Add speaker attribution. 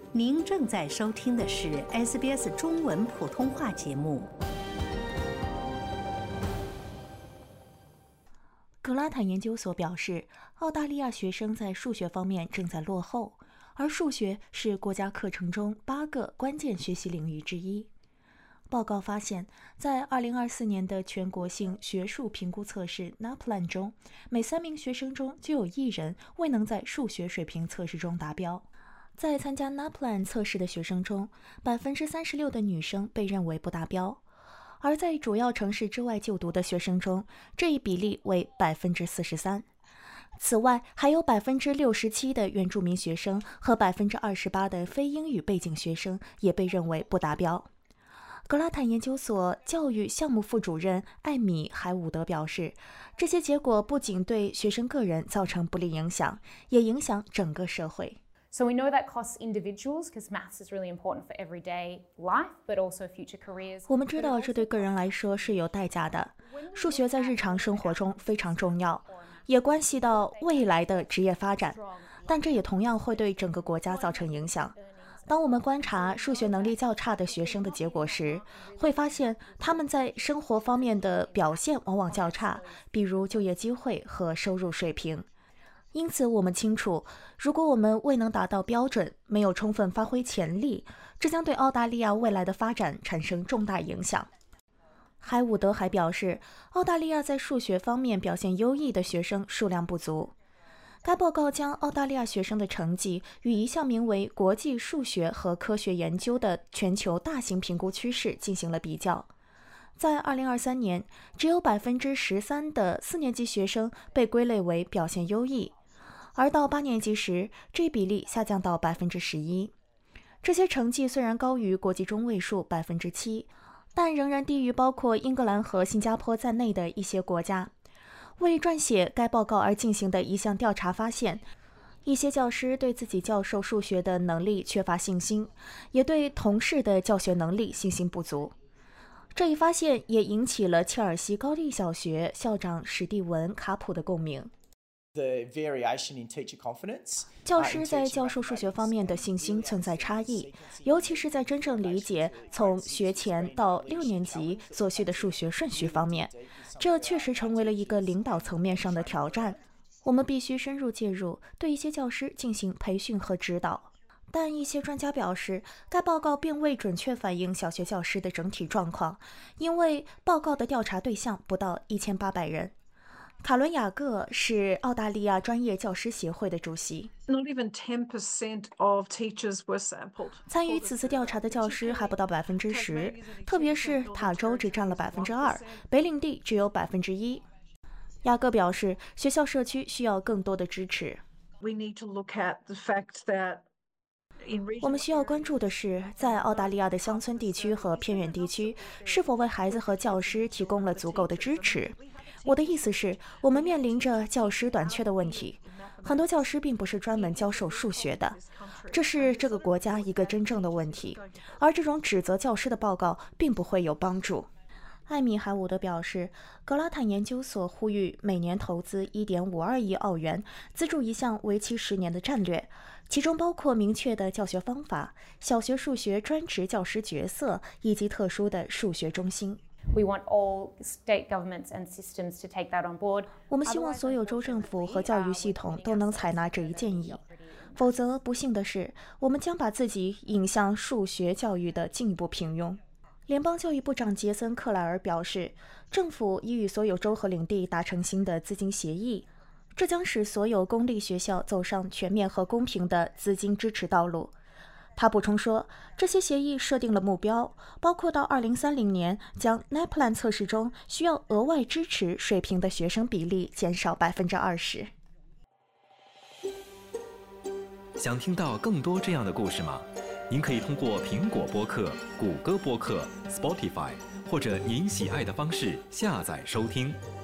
Speaker 1: 您正在收听的是 SBS 中文普通话节目。
Speaker 2: 格拉坦研究所表示，澳大利亚学生在数学方面正在落后，而数学是国家课程中8个关键学习领域之一。报告发现，在2024年的全国性学术评估测试 NAPLAN 中，每3名学生中就有1人未能在数学水平测试中达标。在参加 NAPLAN 测试的学生中，36%的女生被认为不达标，而在主要城市之外就读的学生中，这一比例为43%。此外，还有67%的原住民学生和28%的非英语背景学生也被认为不达标。格拉坦研究所教育项目副主任艾米·海伍德表示，这些结果不仅对学生个人造成不利影响，也影响整个社会。
Speaker 3: So we know that costs individuals because maths is really important for everyday life, but also future careers.
Speaker 2: 我们知道这对个人来说是有代价的。数学在日常生活中非常重要，也关系到未来的职业发展，但这也同样会对整个国家造成影响。当我们观察数学能力较差的学生的结果时，会发现他们在生活方面的表现往往较差，比如就业机会和收入水平。因此，我们清楚，如果我们未能达到标准，没有充分发挥潜力，这将对澳大利亚未来的发展产生重大影响。海伍德还表示，澳大利亚在数学方面表现优异的学生数量不足。该报告将澳大利亚学生的成绩与一项名为国际数学和科学研究的全球大型评估趋势进行了比较。在2023年，只有13%的4年级学生被归类为表现优异，而到8年级时，这一比例下降到11%。这些成绩虽然高于国际中位数7%，但仍然低于包括英格兰和新加坡在内的一些国家。为撰写该报告而进行的一项调查发现，一些教师对自己教授数学的能力缺乏信心，也对同事的教学能力信心不足。这一发现也引起了切尔西高地小学校长史蒂文·卡普的共鸣。教师在教授数学方面的信心存在差异，尤其是在真正理解从学前到6年级所需的数学顺序方面，这确实成为了一个领导层面上的挑战。我们必须深入介入，对一些教师进行培训和指导。但一些专家表示，该报告并未准确反映小学教师的整体状况，因为报告的调查对象不到1800人。卡伦·雅各是澳大利亚专业教师协会的主席。参与此次调查的教师还不到10%，特别是塔州只占了2%，北领地只有1%。雅各表示，学校社区需要更多的支持。我们需要关注的是，在澳大利亚的乡村地区和偏远地区，是否为孩子和教师提供了足够的支持。我的意思是，我们面临着教师短缺的问题。很多教师并不是专门教授数学的，这是这个国家一个真正的问题。而这种指责教师的报告并不会有帮助。艾米·海伍德表示，格拉坦研究所呼吁每年投资1.52亿澳元，资助一项为期10年的战略，其中包括明确的教学方法、小学数学专职教师角色以及特殊的数学中心。
Speaker 3: We want all state governments and systems to take that on board.
Speaker 2: 我们希望所有州政府和教育系统都能采纳这一建议，否则，不幸的是，我们将把自己引向数学教育的进一步平庸。联邦教育部长杰森·克莱尔表示，政府已与所有州和领地达成新的资金协议，这将使所有公立学校走上全面和公平的资金支持道路。他补充说，这些协议设定了目标，包括到2030年将 NAPLAN 测试中需要额外支持水平的学生比例减少20%。
Speaker 4: 想听到更多这样的故事吗？您可以通过苹果播客、谷歌播客、Spotify 或者您喜爱的方式下载收听。